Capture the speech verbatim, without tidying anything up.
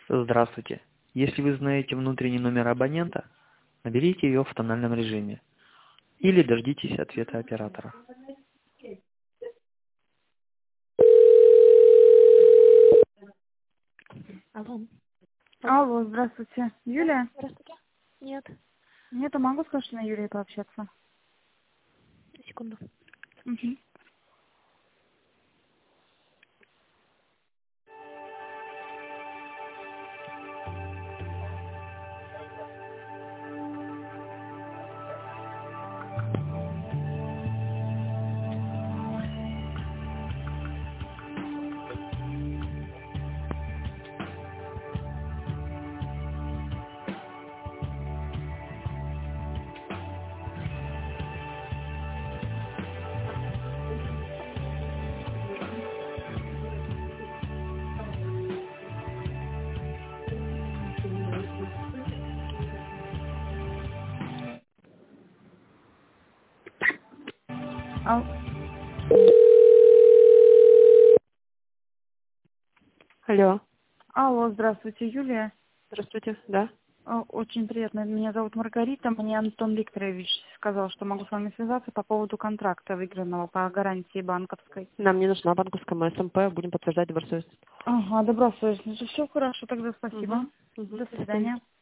Здравствуйте. Если вы знаете внутренний номер абонента, наберите ее в тональном режиме или дождитесь ответа оператора. Алло. Алло. Алло, здравствуйте. Юлия? Здравствуйте. Нет. Нет, а могу с Кошиной Юлией пообщаться? Секунду. Угу. Ал- Алло. Алло, здравствуйте, Юлия. Здравствуйте. Да. О, Очень приятно. Меня зовут Маргарита. Мне Антон Викторович сказал, что могу с вами связаться по поводу контракта, выигранного по гарантии банковской. Нам не нужна банковская мы СМП, будем подтверждать добросовестность. Ага, добросовестно. Все хорошо, тогда спасибо. Угу. Угу. До свидания.